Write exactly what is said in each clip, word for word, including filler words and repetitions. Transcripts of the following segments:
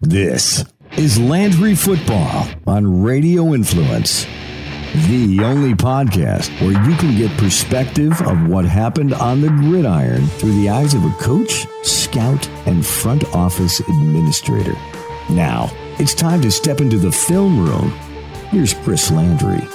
This is Landry Football on Radio Influence, the only podcast where you can get perspective of what happened on the gridiron through the eyes of a coach, scout, and front office administrator. Now, it's time to step into the film room. Here's Chris Landry.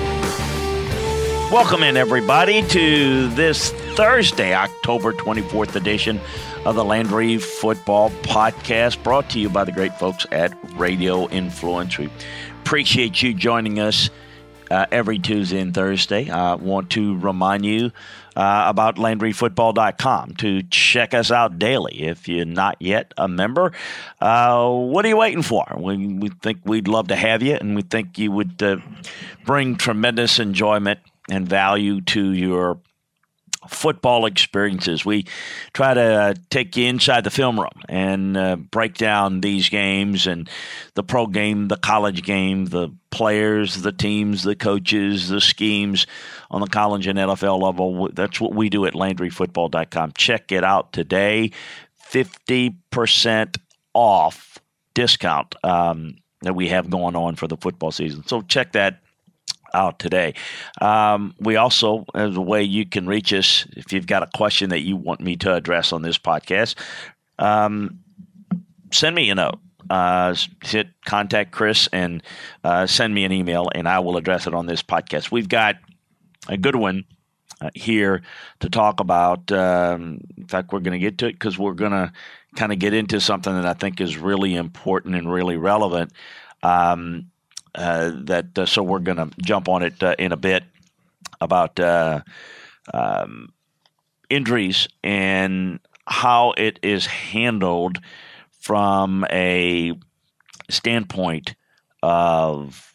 Welcome in, everybody, to this Thursday, October twenty-fourth edition of the Landry Football Podcast, brought to you by the great folks at Radio Influence. We appreciate you joining us uh, every Tuesday and Thursday. I want to remind you uh, about Landry Football dot com to check us out daily. If you're not yet a member, uh, what are you waiting for? We, we think we'd love to have you, and we think you would uh, bring tremendous enjoyment and value to your football experiences. We try to uh, take you inside the film room and uh, break down these games and the pro game, the college game, the players, the teams, the coaches, the schemes on the college and N F L level. That's what we do at Landry Football dot com. Check it out today. fifty percent off discount um, that we have going on for the football season. So check that out today. Um, we also, as a way you can reach us, if you've got a question that you want me to address on this podcast, um, send me a note. Uh, hit contact Chris and uh, send me an email, and I will address it on this podcast. We've got a good one uh, here to talk about. Um, in fact, we're going to get to it because we're going to kind of get into something that I think is really important and really relevant. Um, Uh, that uh, so we're going to jump on it uh, in a bit about uh, um, injuries and how it is handled from a standpoint of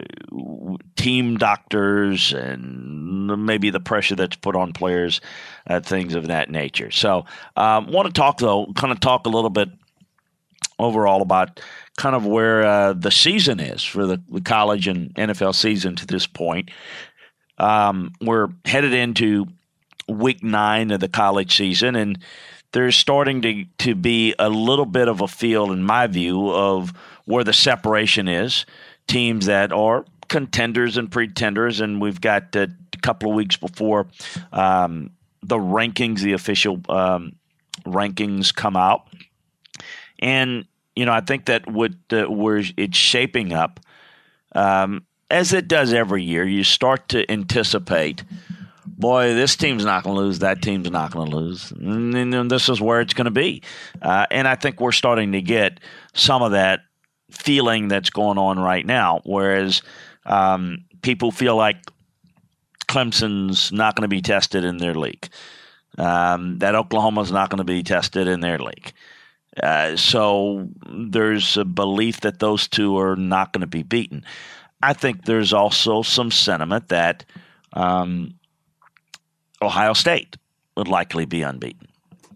team doctors and maybe the pressure that's put on players, uh, things of that nature. So I um, want to talk, though, kind of talk a little bit overall about kind of where uh, the season is for the, the college and N F L season to this point. Um, we're headed into week nine of the college season, and there's starting to, to be a little bit of a feel, in my view, of where the separation is. Teams that are contenders and pretenders, and we've got uh, a couple of weeks before um, the rankings, the official um, rankings come out. And, you know, I think that what uh, where it's shaping up, um, as it does every year, you start to anticipate, boy, this team's not going to lose, that team's not going to lose, and, and this is where it's going to be. Uh, and I think we're starting to get some of that feeling that's going on right now, whereas um, people feel like Clemson's not going to be tested in their league, um, that Oklahoma's not going to be tested in their league. Uh, so there's a belief that those two are not going to be beaten. I think there's also some sentiment that um, Ohio State would likely be unbeaten.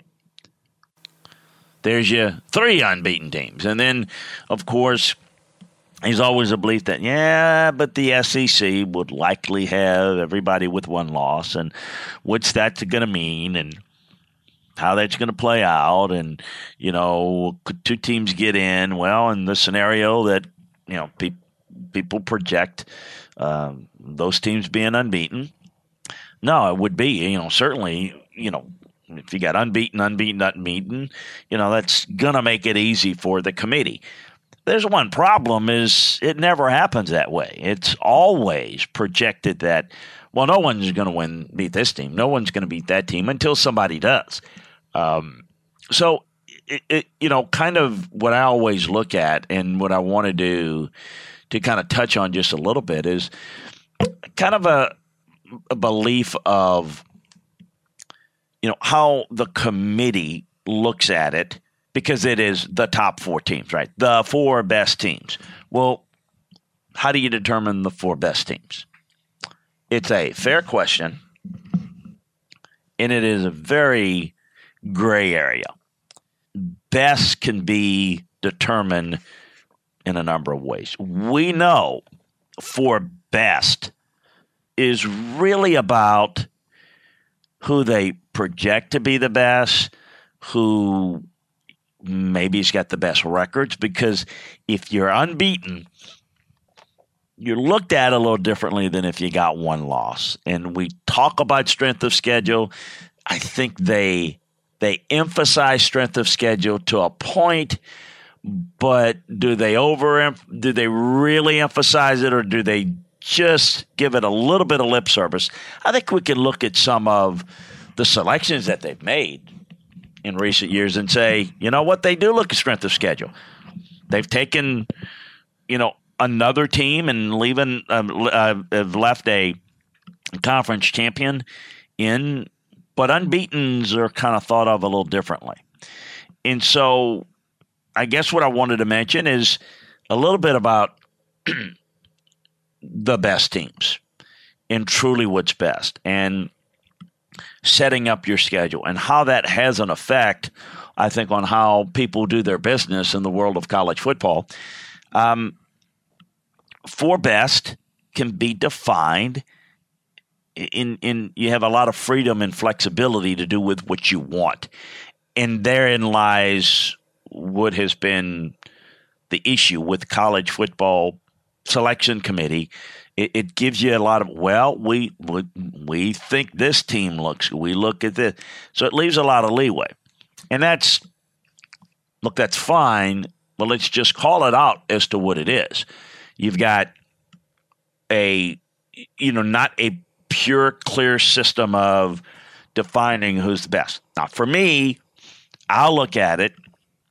There's your three unbeaten teams. And then, of course, there's always a belief that, yeah, but the S E C would likely have everybody with one loss. And what's that going to mean? And how that's going to play out, and, you know, could two teams get in? Well, in the scenario that, you know, pe- people project um, those teams being unbeaten, no, it would be, you know, certainly, you know, if you got unbeaten, unbeaten, unbeaten, you know, that's going to make it easy for the committee. There's one problem is it never happens that way. It's always projected that, well, no one's going to win, beat this team. No one's going to beat that team until somebody does. Um, so, it, it, you know, kind of what I always look at and what I want to do to kind of touch on just a little bit is kind of a, a belief of, you know, how the committee looks at it, because it is the top four teams, right? The four best teams. Well, how do you determine the four best teams? It's a fair question, and it is a very gray area. Best can be determined in a number of ways. We know for best is really about who they project to be the best, who maybe he's got the best records, because if you're unbeaten, you're looked at a little differently than if you got one loss. And we talk about strength of schedule. I think they they emphasize strength of schedule to a point, but do they over do they really emphasize it, or do they just give it a little bit of lip service? I think we can look at some of the selections that they've made in recent years and say, you know what, they do look at strength of schedule. They've taken, you know, another team and leaving uh, uh, have left a conference champion in, but unbeatens are kind of thought of a little differently. And so I guess what I wanted to mention is a little bit about the best teams and truly what's best, and setting up your schedule and how that has an effect, I think, on how people do their business in the world of college football. Um, four best can be defined in, in you have a lot of freedom and flexibility to do with what you want. And therein lies what has been the issue with college football selection committee. It, it gives you a lot of, well, we, we we think this team looks, we look at this. So it leaves a lot of leeway. And that's, look, that's fine, but let's just call it out as to what it is. You've got a, you know, not a pure, clear system of defining who's the best. Now, for me, I'll look at it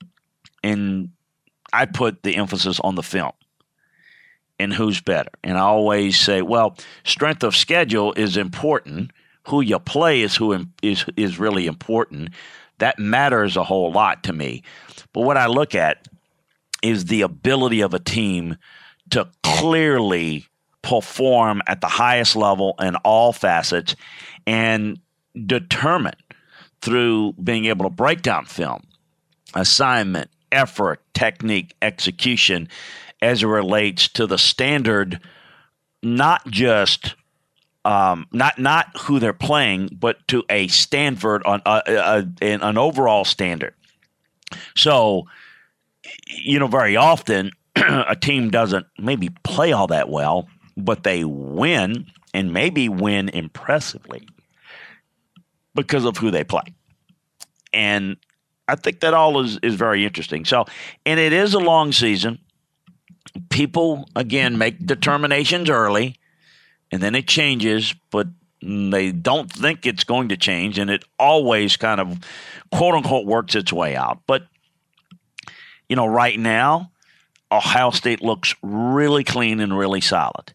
and I put the emphasis on the film and who's better. And I always say, well, strength of schedule is important. Who you play is who is is really important. That matters a whole lot to me. But what I look at is the ability of a team to clearly perform at the highest level in all facets and determine through being able to break down film, assignment, effort, technique, execution, as it relates to the standard, not just um, not not who they're playing, but to a standard on uh, uh, an, an overall standard. So, you know, very often a team doesn't maybe play all that well, but they win, and maybe win impressively because of who they play. And I think that all is, is very interesting. So, and it is a long season. People, again, make determinations early, and then it changes, but they don't think it's going to change, and it always kind of, quote-unquote, works its way out. But, you know, right now, Ohio State looks really clean and really solid.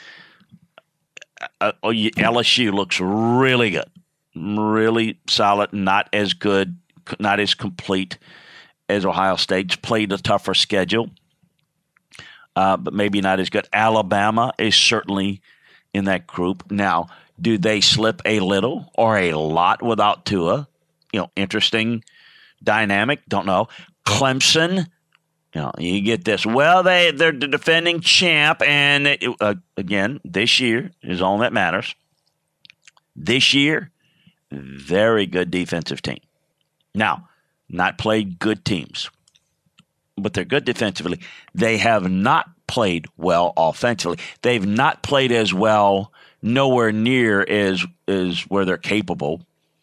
Uh, L S U looks really good, really solid, not as good, not as complete as Ohio State's. Played a tougher schedule. Uh, but maybe not as good. Alabama is certainly in that group. Now, do they slip a little or a lot without Tua? You know, interesting dynamic. Don't know. Clemson, you know, you get this. Well, they, they're the defending champ, and it, uh, again, this year is all that matters. This year, very good defensive team. Now, not played good teams, but they're good defensively. They have not played well offensively. They've not played as well, nowhere near as, as where they're capable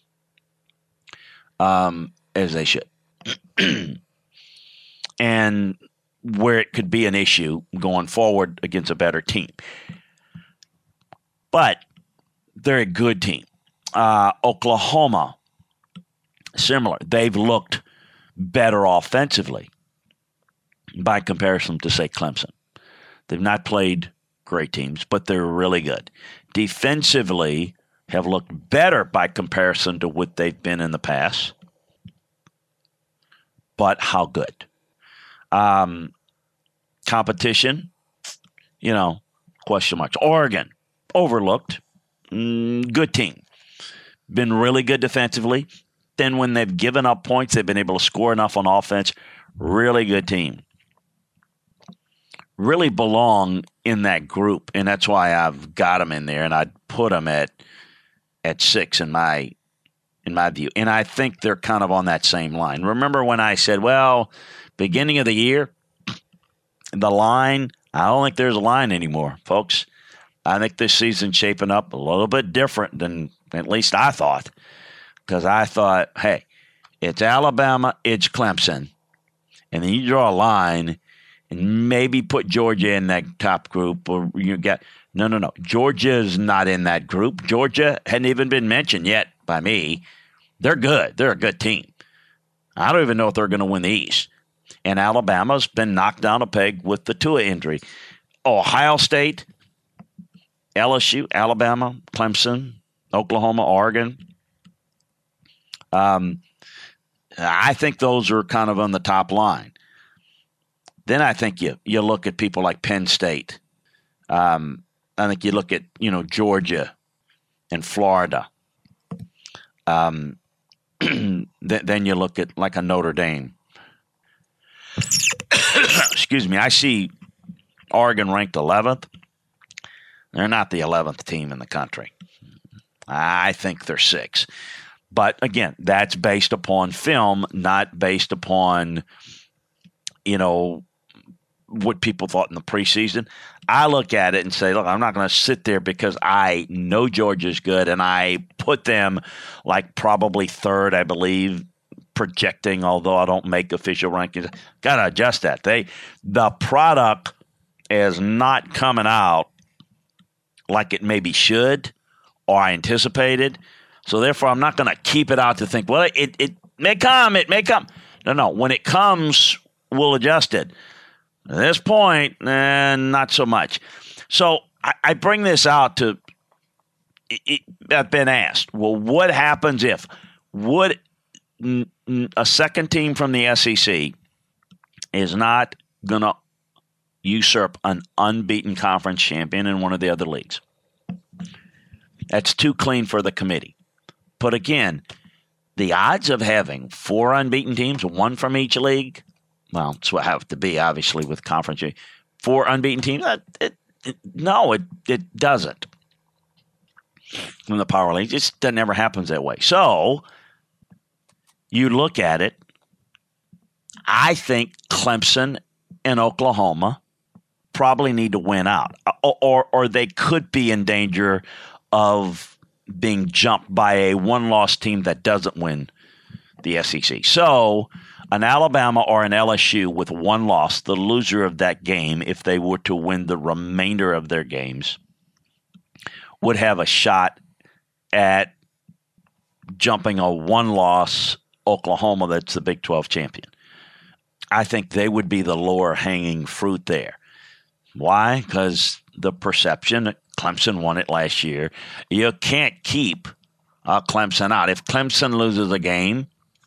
um, as they should. And where it could be an issue going forward against a better team. But they're a good team. Uh, Oklahoma, similar. They've looked better offensively by comparison to, say, Clemson. They've not played great teams, but they're really good. Defensively, have looked better by comparison to what they've been in the past. But how good? Um, competition, you know, question marks. Oregon, overlooked. Mm, good team. Been really good defensively. Then when they've given up points, they've been able to score enough on offense. Really good team. Really belong in that group, and that's why I've got them in there, and I'd put them at at six in my in my view. And I think they're kind of on that same line. Remember when I said, well, beginning of the year, the line, I don't think there's a line anymore, folks. I think this season's shaping up a little bit different than at least I thought. Because I thought, hey, it's Alabama, it's Clemson. And then you draw a line and maybe put Georgia in that top group. Or you get no, no, no. Georgia's not in that group. Georgia hadn't even been mentioned yet by me. They're good. They're a good team. I don't even know if they're going to win the East. And Alabama's been knocked down a peg with the Tua injury. Ohio State, L S U, Alabama, Clemson, Oklahoma, Oregon. Um, I think those are kind of on the top line. Then I think you you look at people like Penn State. Um, I think you look at, you know, Georgia and Florida. Um, th- then you look at like a Notre Dame. Excuse me. I see Oregon ranked eleventh. They're not the eleventh team in the country. I think they're sixth. But again, that's based upon film, not based upon, you know, what people thought in the preseason. I look at it and say, look, I'm not going to sit there because I know Georgia's good and I put them like probably third, I believe, projecting, although I don't make official rankings. Got to adjust that. They, the product is not coming out like it maybe should or I anticipated. So therefore, I'm not going to keep it out to think, well, it, it may come, it may come. No, no. When it comes, we'll adjust it. At this point, eh, not so much. So I, I bring this out to it, it, I've been asked, well, what happens if? Would n- n- a second team from the S E C is not going to usurp an unbeaten conference champion in one of the other leagues? That's too clean for the committee. But again, the odds of having four unbeaten teams, one from each league, well, it's what have to be, obviously, with conference. Four unbeaten teams, it, it, it, no, it, it doesn't. From the power league, it just that never happens that way. So you look at it, I think Clemson and Oklahoma probably need to win out, or, or, or they could be in danger of being jumped by a one-loss team that doesn't win the S E C. So an Alabama or an L S U with one loss, the loser of that game, if they were to win the remainder of their games, would have a shot at jumping a one-loss Oklahoma that's the Big twelve champion. I think they would be the lower-hanging fruit there. Why? Because the perception – Clemson won it last year. You can't keep uh, Clemson out. If Clemson loses a game,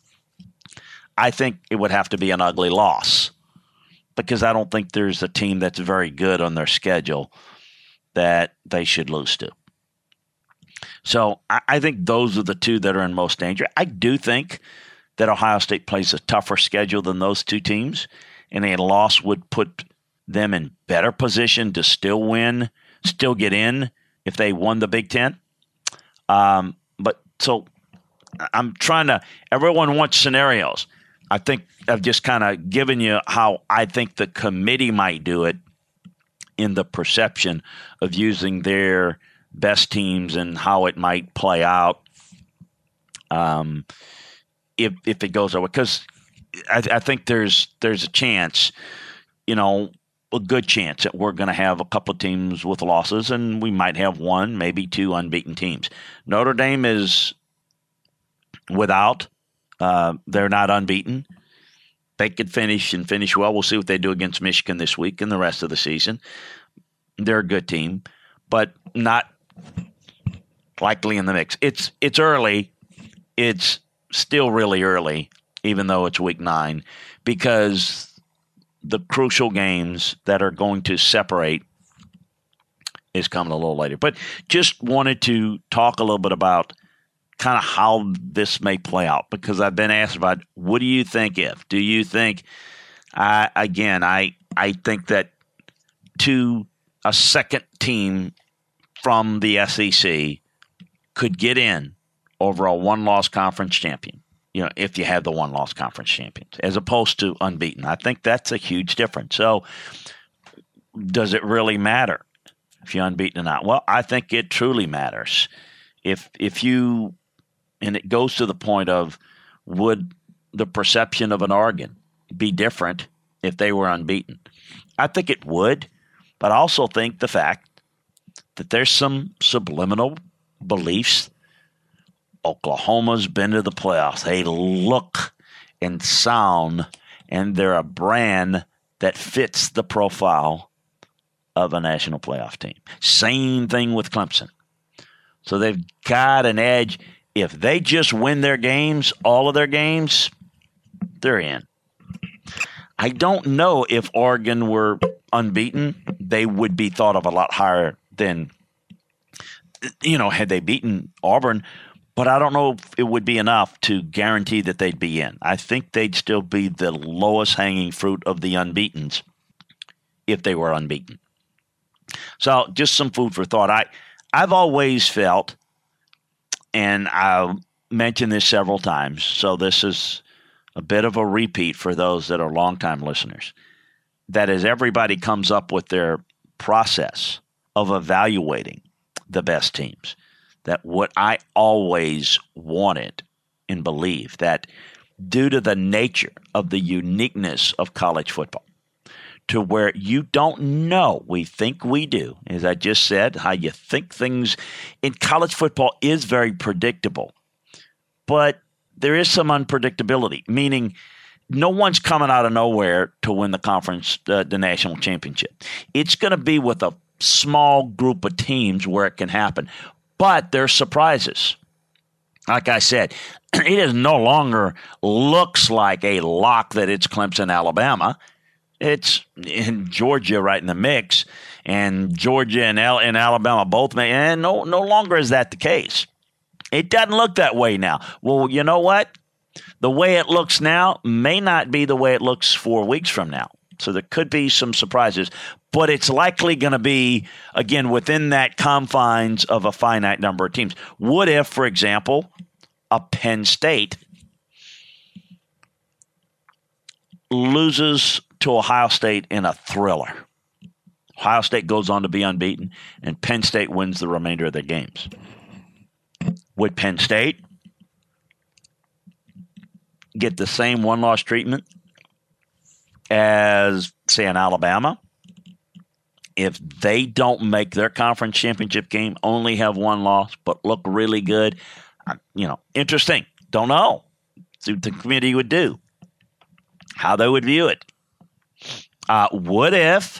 I think it would have to be an ugly loss because I don't think there's a team that's very good on their schedule that they should lose to. So I, I think those are the two that are in most danger. I do think that Ohio State plays a tougher schedule than those two teams, and a loss would put them in better position to still win, still get in if they won the Big Ten. Um, but so I'm trying to – everyone wants scenarios. I think I've just kind of given you how I think the committee might do it in the perception of using their best teams and how it might play out um, if if it goes over. Because I, I think there's there's a chance, you know, a good chance that we're going to have a couple of teams with losses, and we might have one, maybe two unbeaten teams. Notre Dame is without. Uh, they're not unbeaten. They could finish and finish well. We'll see what they do against Michigan this week and the rest of the season. They're a good team, but not likely in the mix. It's it's early. It's still really early, even though it's week nine, because the crucial games that are going to separate is coming a little later. But just wanted to talk a little bit about kind of how this may play out, because I've been asked about, what do you think if? Do you think, uh, again, I I think that to a second team from the S E C could get in over a one-loss conference champion, you know, if you have the one-loss conference champions, as opposed to unbeaten. I think that's a huge difference. So does it really matter if you're unbeaten or not? Well, I think it truly matters. If if you, and it goes to the point of, would the perception of an Oregon be different if they were unbeaten? I think it would, but I also think the fact that there's some subliminal beliefs. Oklahoma's been to the playoffs. They look and sound, and they're a brand that fits the profile of a national playoff team. Same thing with Clemson. So they've got an edge. If they just win their games, all of their games, they're in. I don't know if Oregon were unbeaten, they would be thought of a lot higher than, you know, had they beaten Auburn. But I don't know if it would be enough to guarantee that they'd be in. I think they'd still be the lowest hanging fruit of the unbeatens if they were unbeaten. So just some food for thought. I, I've always felt, and I've mentioned this several times, so this is a bit of a repeat for those that are longtime listeners, that as everybody comes up with their process of evaluating the best teams, that what I always wanted and believed, that due to the nature of the uniqueness of college football, to where you don't know, we think we do, as I just said, how you think things in college football is very predictable, but there is some unpredictability, meaning no one's coming out of nowhere to win the conference, uh, the national championship. It's going to be with a small group of teams where it can happen. But there's surprises. Like I said, it is no longer looks like a lock that it's Clemson, Alabama. It's in Georgia right in the mix, and Georgia and, Al- and Alabama both may. And no, no longer is that the case. It doesn't look that way now. Well, you know what? The way it looks now may not be the way it looks four weeks from now. So there could be some surprises, but it's likely going to be, again, within that confines of a finite number of teams. What if, for example, a Penn State loses to Ohio State in a thriller? Ohio State goes on to be unbeaten, and Penn State wins the remainder of their games. Would Penn State get the same one-loss treatment as, say, an Alabama? If they don't make their conference championship game, only have one loss, but look really good, you know, interesting. Don't know. See what the committee would do, how they would view it. Uh, what if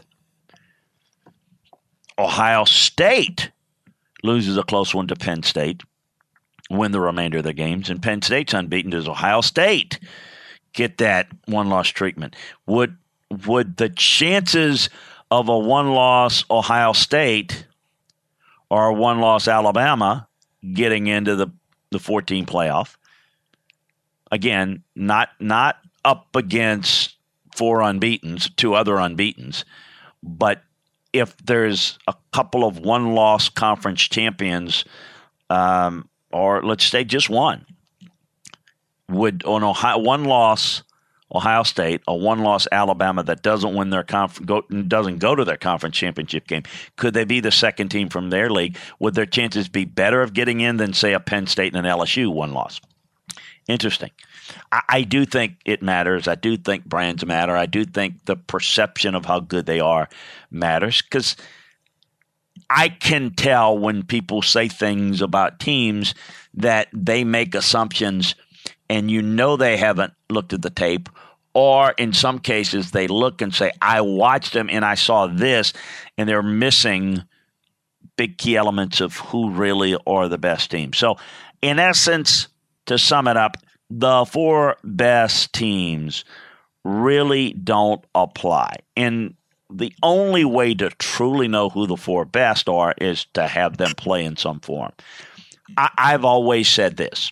Ohio State loses a close one to Penn State, win the remainder of their games, and Penn State's unbeaten? Does Ohio State get that one-loss treatment? Would would the chances of a one-loss Ohio State or a one-loss Alabama getting into the, the fourteen playoff, again, not not up against four unbeatens, two other unbeatens, but if there's a couple of one-loss conference champions, um, or let's say just one, would an Ohio one-loss Ohio State, a one-loss Alabama that doesn't win their conf- go, doesn't go to their conference championship game, could they be the second team from their league? Would their chances be better of getting in than, say, a Penn State and an L S U one loss? Interesting. I, I do think it matters. I do think brands matter. I do think the perception of how good they are matters, because I can tell when people say things about teams that they make assumptions and you know they haven't looked at the tape, or in some cases they look and say, I watched them and I saw this, and they're missing big key elements of who really are the best teams. So in essence, to sum it up, the four best teams really don't apply. And the only way to truly know who the four best are is to have them play in some form. I- I've always said this,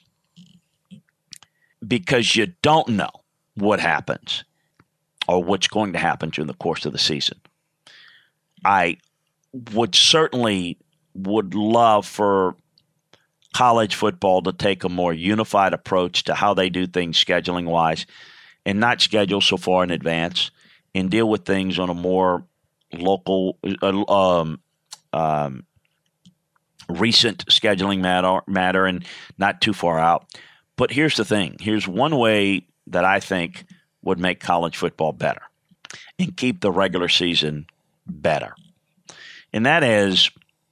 because you don't know what happens or what's going to happen during the course of the season. I would certainly would love for college football to take a more unified approach to how they do things scheduling-wise and not schedule so far in advance and deal with things on a more local, uh, um, um, recent scheduling matter, matter and not too far out. But here's the thing. Here's one way that I think would make college football better and keep the regular season better. And that is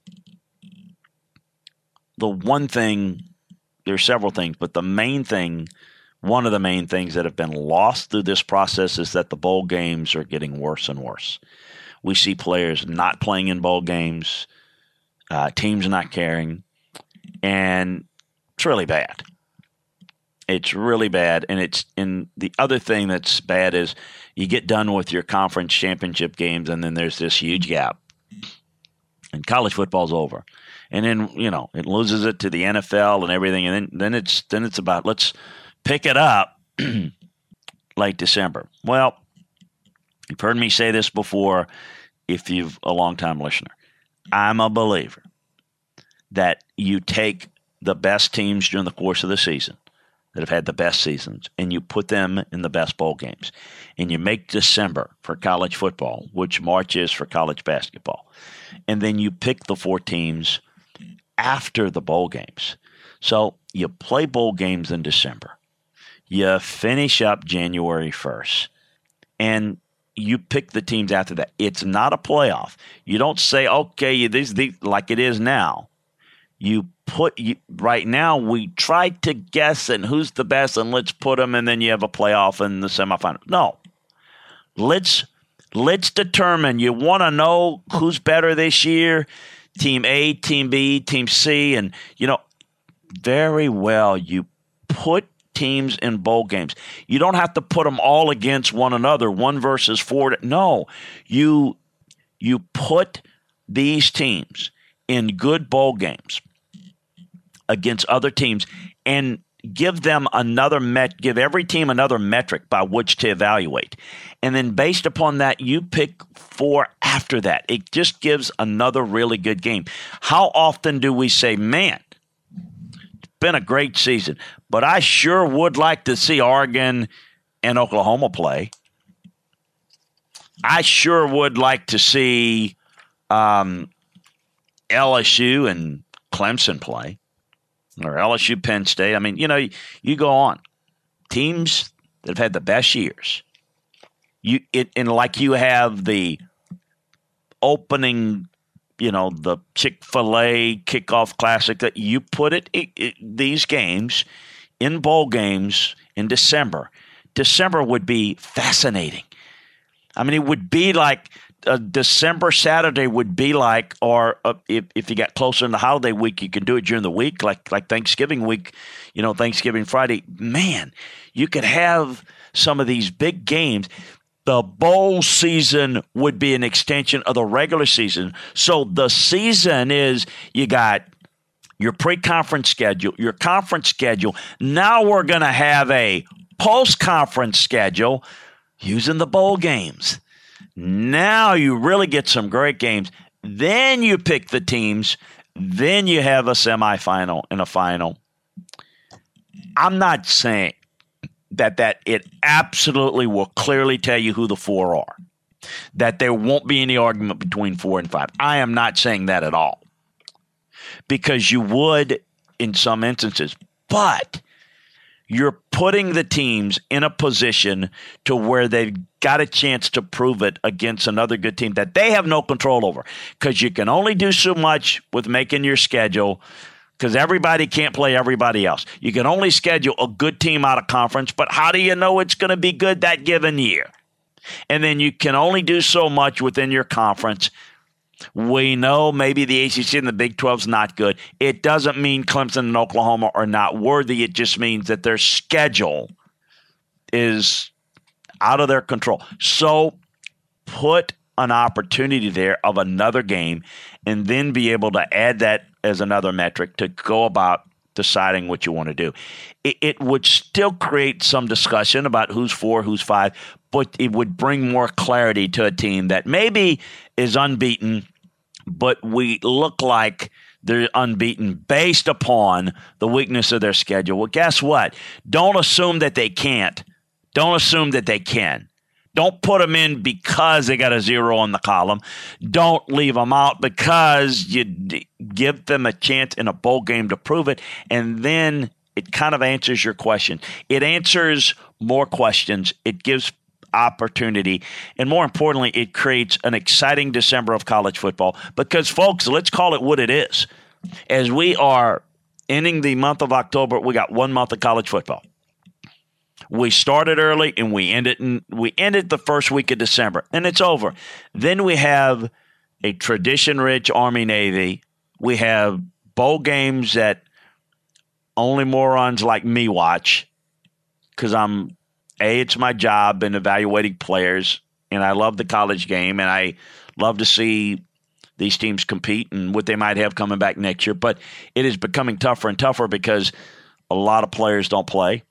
the one thing, there's several things, but the main thing, one of the main things that have been lost through this process is that the bowl games are getting worse and worse. We see players not playing in bowl games, uh, teams not caring, and it's really bad. It's really bad, and it's and the other thing that's bad is you get done with your conference championship games, and then there's this huge gap, and college football's over, and then you know it loses it to the N F L and everything, and then then it's then it's about let's pick it up late December. Well, you've heard me say this before. If you've a long-time listener, I'm a believer that you take the best teams during the course of the season that have had the best seasons, and you put them in the best bowl games. And you make December for college football, which March is for college basketball. And then you pick the four teams after the bowl games. So you play bowl games in December. You finish up January first. And you pick the teams after that. It's not a playoff. You don't say, okay, these, these like it is now. You put you, right now we try to guess and who's the best and let's put them, and then you have a playoff in the semifinal. No, let's let's determine. You want to know who's better this year? Team A, Team B, Team C, and you know very well. You put teams in bowl games. You don't have to put them all against one another, one versus four. No, you you put these teams in good bowl games against other teams and give them another met, give every team another metric by which to evaluate. And then based upon that, you pick four after that. It just gives another really good game. How often do we say, man, it's been a great season, but I sure would like to see Oregon and Oklahoma play. I sure would like to see um, L S U and Clemson play. Or L S U, Penn State. I mean, you know, you, you go on. Teams that have had the best years. You it and like you have the opening, you know, the Chick-fil-A kickoff classic that you put it, it, it these games in bowl games in December. December would be fascinating. I mean, it would be like a December Saturday would be like, or uh, if, if you got closer in the holiday week, you can do it during the week, like like Thanksgiving week, you know, Thanksgiving Friday. Man, you could have some of these big games. The bowl season would be an extension of the regular season. So the season is you got your pre-conference schedule, your conference schedule. Now we're going to have a post-conference schedule using the bowl games. Now you really get some great games. Then you pick the teams. Then you have a semifinal and a final. I'm not saying that that it absolutely will clearly tell you who the four are, that there won't be any argument between four and five. I am not saying that at all, because you would in some instances, but you're putting the teams in a position to where they've got a chance to prove it against another good team that they have no control over, because you can only do so much with making your schedule, because everybody can't play everybody else. You can only schedule a good team out of conference, but how do you know it's going to be good that given year? And then you can only do so much within your conference. We know maybe the A C C and the Big twelve is not good. It doesn't mean Clemson and Oklahoma are not worthy. It just means that their schedule is out of their control. So put an opportunity there of another game and then be able to add that as another metric to go about deciding what you want to do. It, it would still create some discussion about who's four, who's five, but it would bring more clarity to a team that maybe is unbeaten, but we look like they're unbeaten based upon the weakness of their schedule. Well, guess what? Don't assume that they can't. Don't assume that they can. Don't put them in because they got a zero on the column. Don't leave them out because you d- give them a chance in a bowl game to prove it. And then it kind of answers your question. It answers more questions. It gives opportunity. And more importantly, it creates an exciting December of college football. Because, folks, let's call it what it is. As we are ending the month of October, we got one month of college football. We started early and we ended in, we ended the first week of December, and it's over. Then we have a tradition-rich Army-Navy. We have bowl games that only morons like me watch because I'm A, it's my job in evaluating players, and I love the college game, and I love to see these teams compete and what they might have coming back next year. But it is becoming tougher and tougher because a lot of players don't play.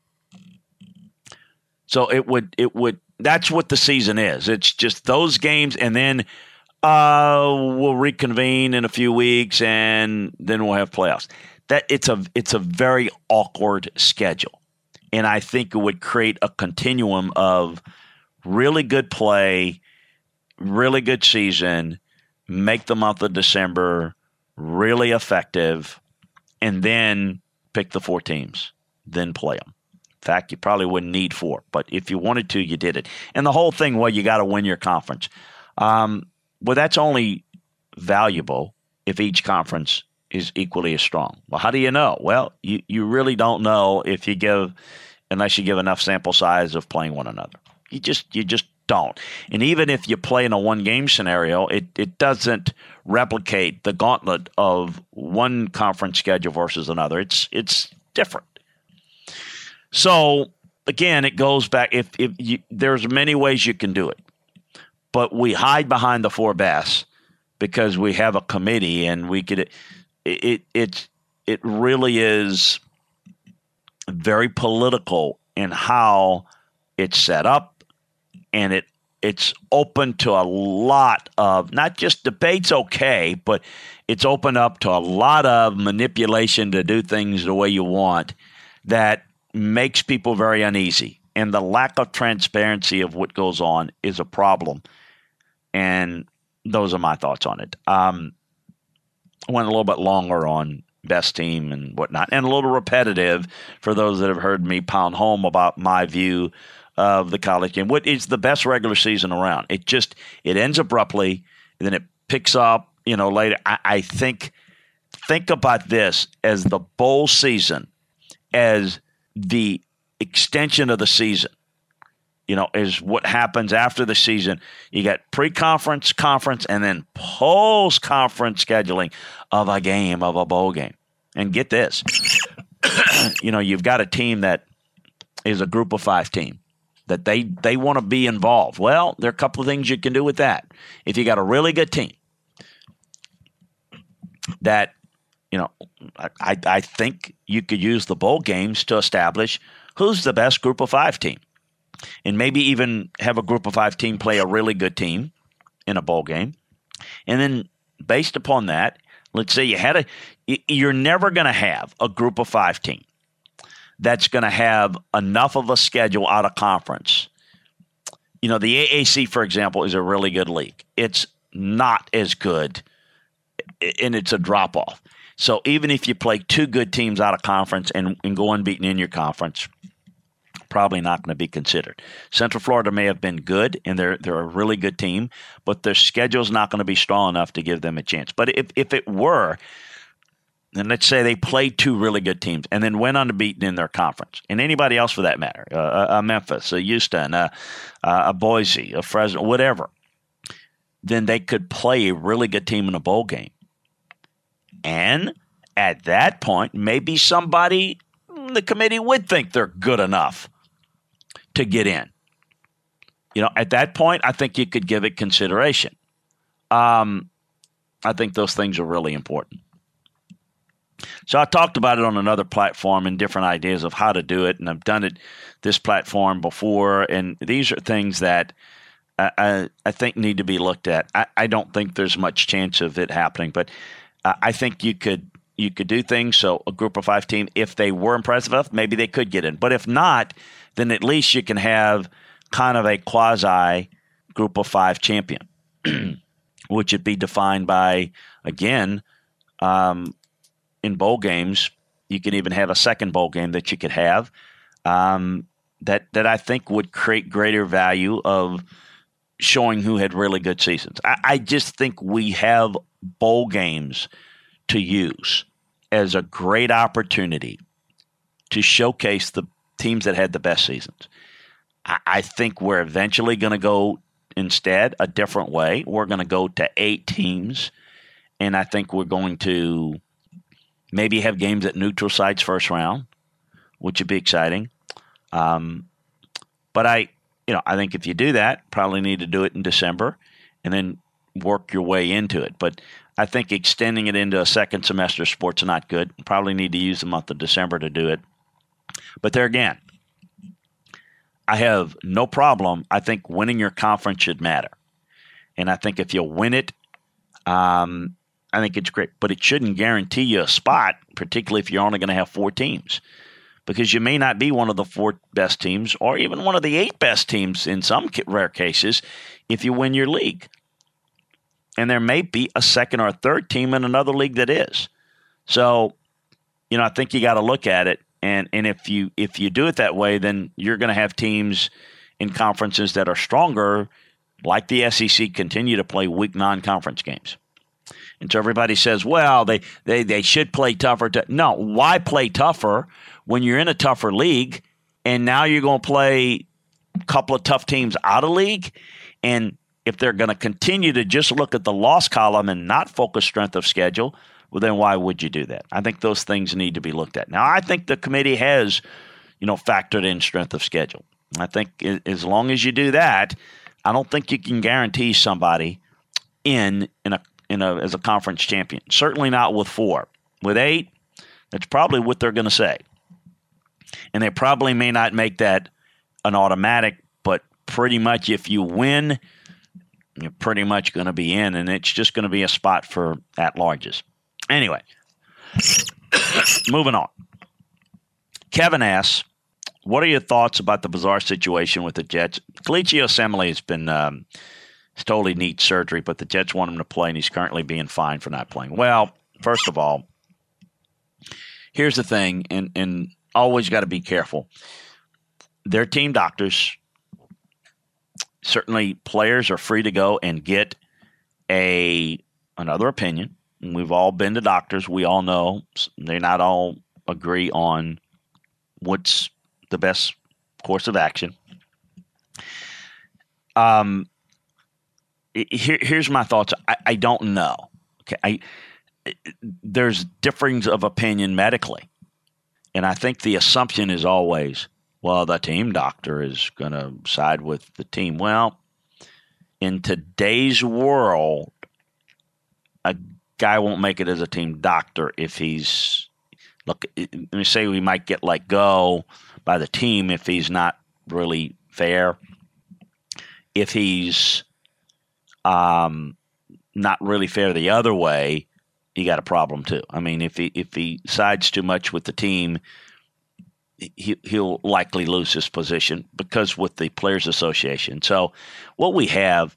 So it would, it would. That's what the season is. It's just those games, and then uh, we'll reconvene in a few weeks, and then we'll have playoffs. That it's a, it's a very awkward schedule, and I think it would create a continuum of really good play, really good season, make the month of December really effective, and then pick the four teams, then play them. In fact, you probably wouldn't need four, but if you wanted to, you did it. And the whole thing, well, you got to win your conference. Um, well, that's only valuable if each conference is equally as strong. Well, how do you know? Well, you, you really don't know if you give, unless you give enough sample size of playing one another. You just you just don't. And even if you play in a one-game scenario, it, it doesn't replicate the gauntlet of one conference schedule versus another. It's it's different. So, again, it goes back. If if you, there's many ways you can do it, but we hide behind the four best because we have a committee, and we could. It it it, it really is very political in how it's set up, and it it's open to a lot of not just debates, okay, but it's open up to a lot of manipulation to do things the way you want that makes people very uneasy. And the lack of transparency of what goes on is a problem. And those are my thoughts on it. Um, I went a little bit longer on best team and whatnot, and a little repetitive for those that have heard me pound home about my view of the college game. What is the best regular season around? It just, it ends abruptly, and then it picks up, you know, later. I, I think, think about this as the bowl season, as the extension of the season, you know, is what happens after the season. You got pre-conference, conference, and then post-conference scheduling of a game, of a bowl game. And get this, you know, you've got a team that is a group of five team that they, they want to be involved. Well, there are a couple of things you can do with that. If you got a really good team that, you know, I, I think you could use the bowl games to establish who's the best group of five team, and maybe even have a group of five team play a really good team in a bowl game. And then based upon that, let's say you had a – you're never going to have a group of five team that's going to have enough of a schedule out of conference. You know, the A A C, for example, is a really good league. It's not as good, and it's a drop-off. So even if you play two good teams out of conference and, and go unbeaten in your conference, probably not going to be considered. Central Florida may have been good, and they're they're a really good team, but their schedule's not going to be strong enough to give them a chance. But if, if it were, then let's say they played two really good teams and then went unbeaten in their conference, and anybody else for that matter, uh, a Memphis, a Houston, a, a Boise, a Fresno, whatever, then they could play a really good team in a bowl game. And at that point, maybe somebody, the committee would think they're good enough to get in. You know, at that point, I think you could give it consideration. Um, I think those things are really important. So I talked about it on another platform and different ideas of how to do it, and I've done it this platform before, and these are things that I, I, I think need to be looked at. I, I don't think there's much chance of it happening, but uh, I think you could you could do things. So a group of five team, if they were impressive enough, maybe they could get in. But if not, then at least you can have kind of a quasi group of five champion, which would be defined by, again, um, in bowl games, you can even have a second bowl game that you could have um, that that I think would create greater value of showing who had really good seasons. I, I just think we have bowl games to use as a great opportunity to showcase the teams that had the best seasons. I, I think we're eventually going to go instead a different way. We're going to go to eight teams, and I think we're going to maybe have games at neutral sites first round, which would be exciting. Um, but I, you know, I think if you do that, probably need to do it in December and then work your way into it. But I think extending it into a second semester of sports is not good. Probably need to use the month of December to do it. But there again, I have no problem. I think winning your conference should matter. And I think if you win it, um, I think it's great. But it shouldn't guarantee you a spot, particularly if you're only going to have four teams. Because you may not be one of the four best teams or even one of the eight best teams in some rare cases if you win your league. And there may be a second or a third team in another league that is. So, you know, I think you got to look at it. And and if you if you do it that way, then you're going to have teams in conferences that are stronger, like the S E C, continue to play weak non-conference games. And so everybody says, well, they, they, they should play tougher. To, no, why play tougher when you're in a tougher league and now you're going to play a couple of tough teams out of league? And if they're going to continue to just look at the loss column and not focus strength of schedule, well, then why would you do that? I think those things need to be looked at. Now, I think the committee has, you know, factored in strength of schedule. I think as long as you do that, I don't think you can guarantee somebody in in a in a as a conference champion. Certainly not with four. With eight, that's probably what they're going to say. And they probably may not make that an automatic, but pretty much if you win, you're pretty much going to be in, and it's just going to be a spot for at-larges. Anyway, moving on. Kevin asks, what are your thoughts about the bizarre situation with the Jets? Kelechi Osemele has been um, he's told he needs surgery, but the Jets want him to play, and he's currently being fined for not playing. Well, first of all, here's the thing, and, and always got to be careful. They're team doctors. Certainly players are free to go and get a another opinion. And we've all been to doctors. We all know they not all agree on what's the best course of action. Um, here, here's my thoughts. I, I don't know. Okay, I there's difference of opinion medically, and I think the assumption is always, well, the team doctor is going to side with the team. Well, in today's world, a guy won't make it as a team doctor if he's look. Let me say we might get let go by the team if he's not really fair. If he's um, not really fair the other way, you got a problem too. I mean, if he if he sides too much with the team, he, he'll likely lose his position because with the Players Association. So what we have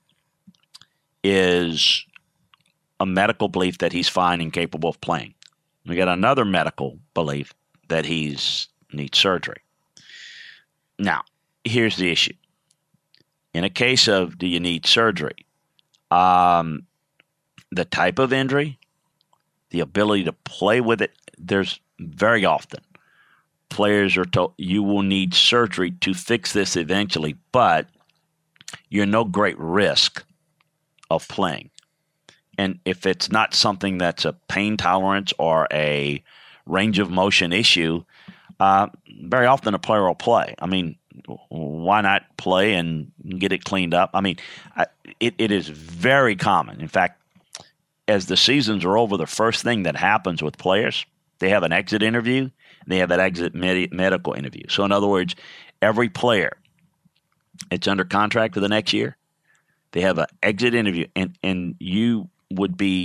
is a medical belief that he's fine and capable of playing. We got another medical belief that he's needs surgery. Now, here's the issue. In a case of do you need surgery, um, the type of injury, the ability to play with it, there's very often players are told you will need surgery to fix this eventually, but you're no great risk of playing. And if it's not something that's a pain tolerance or a range of motion issue, uh, very often a player will play. I mean, why not play and get it cleaned up? I mean, I, it, it is very common. In fact, as the seasons are over, the first thing that happens with players, they have an exit interview, they have an exit med- medical interview. So in other words, every player that's under contract for the next year, they have an exit interview, and, and you would be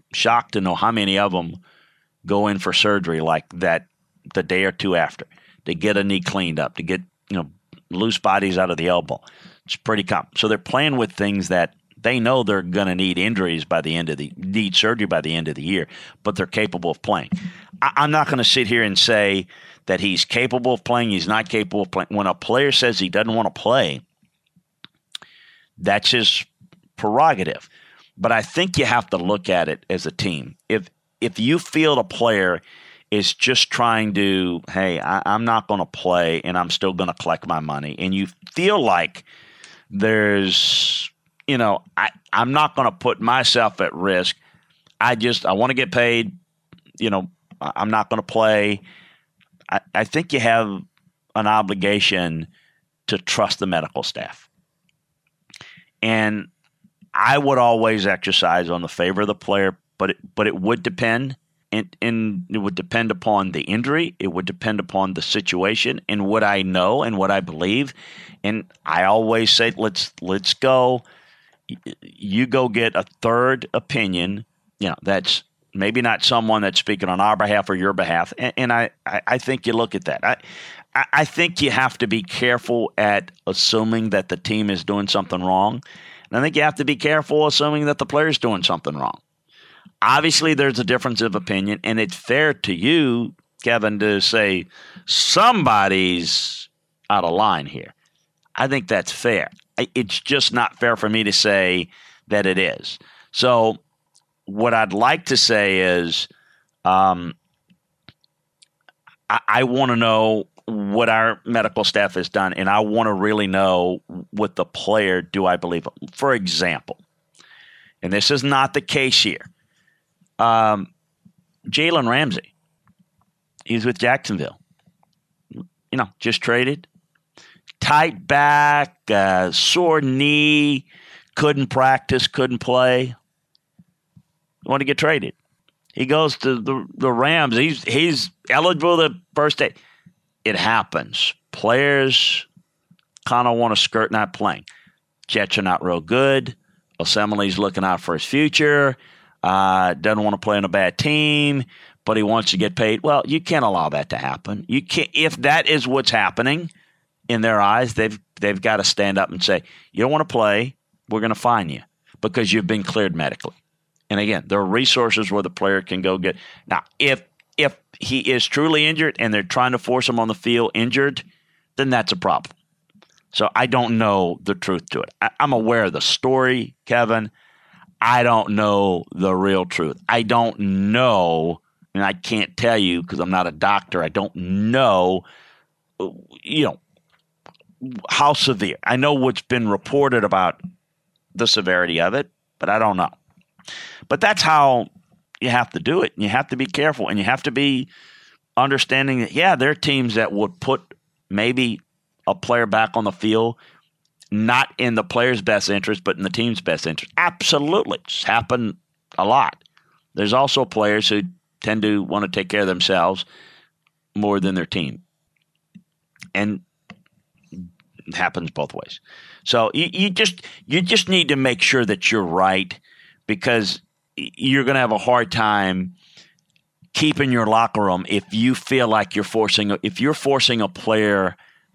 shocked to know how many of them go in for surgery like that the day or two after to get a knee cleaned up, to get, you know, loose bodies out of the elbow. It's pretty common. So they're playing with things that they know they're going to need injuries by the end of the need surgery by the end of the year, but they're capable of playing. I, I'm not going to sit here and say that he's capable of playing. He's not capable of playing. When a player says he doesn't want to play, that's his prerogative. But I think you have to look at it as a team. If if you feel the player is just trying to, hey, I, I'm not going to play and I'm still going to collect my money, and you feel like there's, you know, I, I'm not going to put myself at risk. I just, I want to get paid. You know, I'm not going to play. I, I think you have an obligation to trust the medical staff. And I would always exercise on the favor of the player, but it, but it would depend. And, and it would depend upon the injury. It would depend upon the situation and what I know and what I believe. And I always say, let's let's go. You go get a third opinion. You know, that's maybe not someone that's speaking on our behalf or your behalf. And, and I, I, I think you look at that. I, I think you have to be careful at assuming that the team is doing something wrong. And I think you have to be careful assuming that the player's doing something wrong. Obviously, there's a difference of opinion, and it's fair to you, Kevin, to say somebody's out of line here. I think that's fair. It's just not fair for me to say that it is. So what I'd like to say is um, I, I want to know what our medical staff has done, and I want to really know what the player do I believe. For example, and this is not the case here, Um, Jalen Ramsey, he's with Jacksonville. You know, just traded. Tight back, uh, sore knee, couldn't practice, couldn't play. Want to get traded. He goes to the, the Rams. He's he's eligible the first day. It happens. Players kind of want to skirt not playing. Jets are not real good. Osemele's looking out for his future. Uh, doesn't want to play on a bad team, but he wants to get paid. Well, you can't allow that to happen. You can't. If that is what's happening in their eyes, they've they've got to stand up and say, "You don't want to play. We're going to fine you because you've been cleared medically." And again, there are resources where the player can go get. Now, if if he is truly injured and they're trying to force him on the field injured, then that's a problem. So I don't know the truth to it. I, I'm aware of the story, Kevin. I don't know the real truth. I don't know, and I can't tell you because I'm not a doctor. I don't know, you know, how severe. I know what's been reported about the severity of it, but I don't know. But that's how you have to do it. And you have to be careful, and you have to be understanding that, yeah, there are teams that would put maybe a player back on the field not in the player's best interest, but in the team's best interest. Absolutely. It's happened a lot. There's also players who tend to want to take care of themselves more than their team. And it happens both ways. So you, you just you just need to make sure that you're right, because you're going to have a hard time keeping your locker room if you feel like you're forcing if you're forcing a player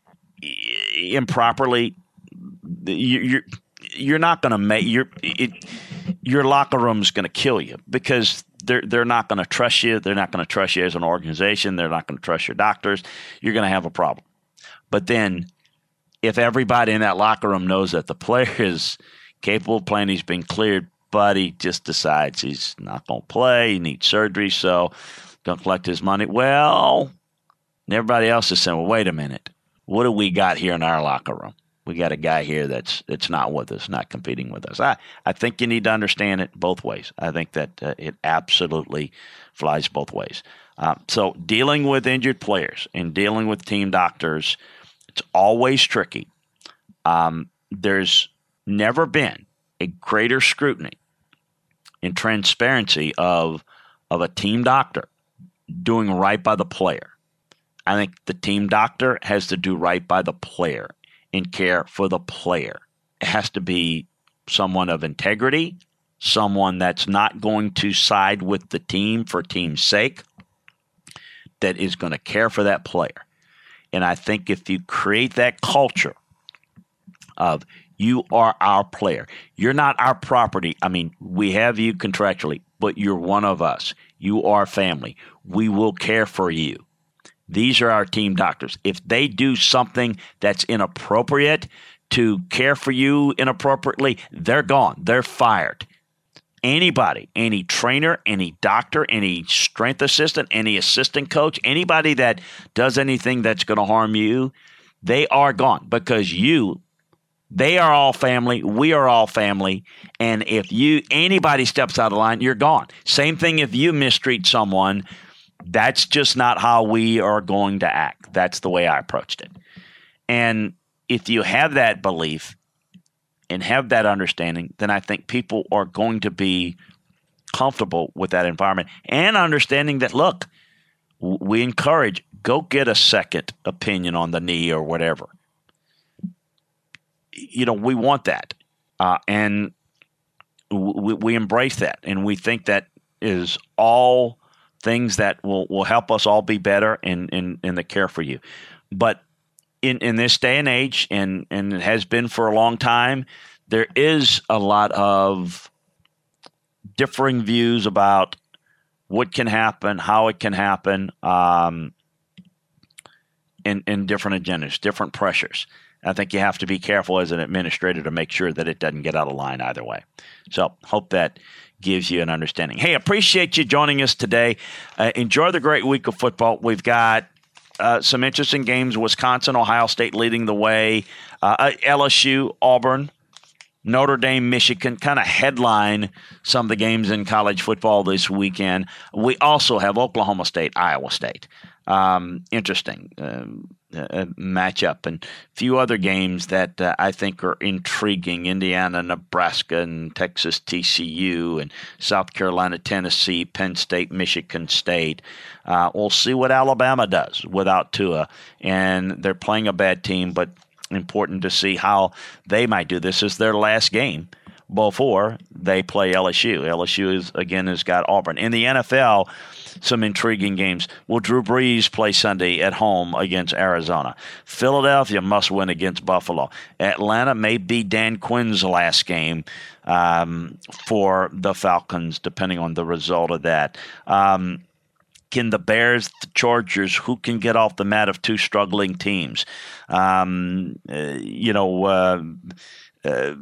improperly. You're you're not going to make your it, your locker room is going to kill you, because they're they're not going to trust you. They're not going to trust you as an organization. They're not going to trust your doctors. You're going to have a problem. But then, if everybody in that locker room knows that the player is capable of playing, he's been cleared, but he just decides he's not going to play, he needs surgery, so going to collect his money. Well, and everybody else is saying, well, wait a minute. What do we got here in our locker room? We got a guy here that's that's not with us, not competing with us. I, I think you need to understand it both ways. I think that uh, it absolutely flies both ways. Uh, so dealing with injured players and dealing with team doctors, it's always tricky. Um, there's never been a greater scrutiny and transparency of of a team doctor doing right by the player. I think the team doctor has to do right by the player and care for the player. It has to be someone of integrity, someone that's not going to side with the team for team's sake, that is going to care for that player. And I think if you create that culture of you are our player, you're not our property. I mean, we have you contractually, but you're one of us. You are family. We will care for you. These are our team doctors. If they do something that's inappropriate to care for you inappropriately, they're gone. They're fired. Anybody, any trainer, any doctor, any strength assistant, any assistant coach, anybody that does anything that's going to harm you, they are gone because you, they are all family. We are all family. And if you, anybody steps out of line, you're gone. Same thing if you mistreat someone. That's just not how we are going to act. That's the way I approached it. And if you have that belief and have that understanding, then I think people are going to be comfortable with that environment and understanding that, look, we encourage, go get a second opinion on the knee or whatever. You know, we want that. Uh, and we, we embrace that. And we think that is all things that will, will help us all be better in, in, in the care for you. But in, in this day and age, and, and it has been for a long time, there is a lot of differing views about what can happen, how it can happen, um, in, in different agendas, different pressures. I think you have to be careful as an administrator to make sure that it doesn't get out of line either way. So hope that gives you an understanding. Hey, appreciate you joining us today. Uh, enjoy the great week of football. We've got uh, some interesting games. Wisconsin, Ohio State leading the way. Uh, L S U, Auburn, Notre Dame, Michigan kind of headline some of the games in college football this weekend. We also have Oklahoma State, Iowa State. Um, interesting um, uh, matchup, and a few other games that uh, I think are intriguing. Indiana, Nebraska, and Texas T C U, and South Carolina, Tennessee, Penn State, Michigan State. Uh, we'll see what Alabama does without Tua, and they're playing a bad team, but important to see how they might do. This is their last game before they play L S U. L S U is, again, has got Auburn. In the N F L, some intriguing games. Will Drew Brees play Sunday at home against Arizona? Philadelphia must win against Buffalo. Atlanta may be Dan Quinn's last game um, for the Falcons, depending on the result of that. Um, Can the Bears, the Chargers, who can get off the mat of two struggling teams? Um, uh, you know, uh, uh,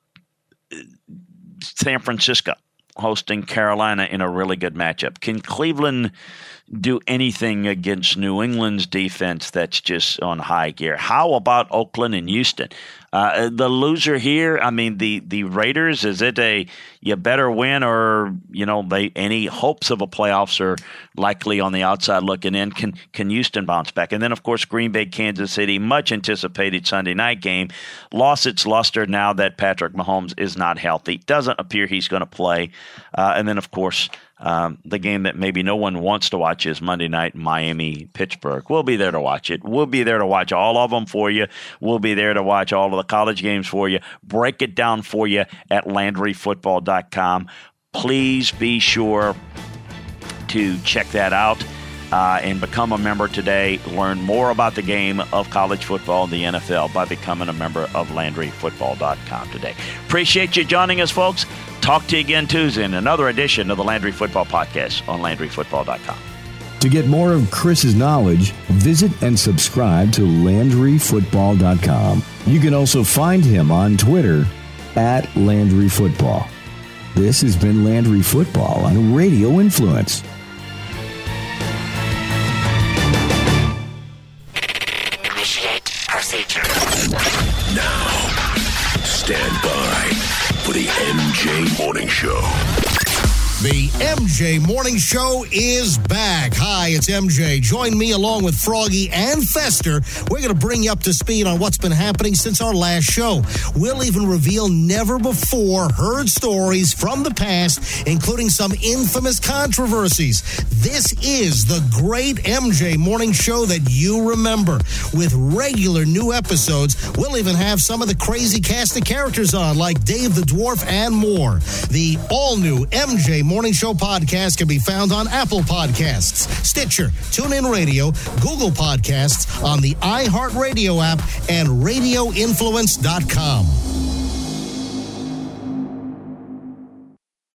San Francisco hosting Carolina in a really good matchup. Can Cleveland do anything against New England's defense that's just on high gear? How about Oakland and Houston? Uh, the loser here, I mean, the, the Raiders, is it a you better win, or, you know, they any hopes of a playoffs are likely on the outside looking in? Can can Houston bounce back? And then, of course, Green Bay, Kansas City, much anticipated Sunday night game, lost its luster now that Patrick Mahomes is not healthy. Doesn't appear he's going to play. Uh, and then, of course, Um, the game that maybe no one wants to watch is Monday night, Miami, Pittsburgh. We'll be there to watch it. We'll be there to watch all of them for you. We'll be there to watch all of the college games for you. Break it down for you at Landry Football dot com. Please be sure to check that out uh, and become a member today. Learn more about the game of college football and the N F L by becoming a member of Landry Football dot com today. Appreciate you joining us, folks. Talk to you again Tuesday in another edition of the Landry Football Podcast on Landry Football dot com. To get more of Chris's knowledge, visit and subscribe to Landry Football dot com. You can also find him on Twitter at Landry Football. This has been Landry Football on Radio Influence. Initiate procedure. Now, stand by for the M J Morning Show. The M J Morning Show is back. Hi, it's M J. Join me along with Froggy and Fester. We're going to bring you up to speed on what's been happening since our last show. We'll even reveal never-before-heard stories from the past, including some infamous controversies. This is the great M J Morning Show that you remember. With regular new episodes, we'll even have some of the crazy cast of characters on, like Dave the Dwarf and more. The all-new M J Morning Show podcast can be found on Apple Podcasts, Stitcher, TuneIn Radio, Google Podcasts, on the iHeartRadio app, and radio influence dot com.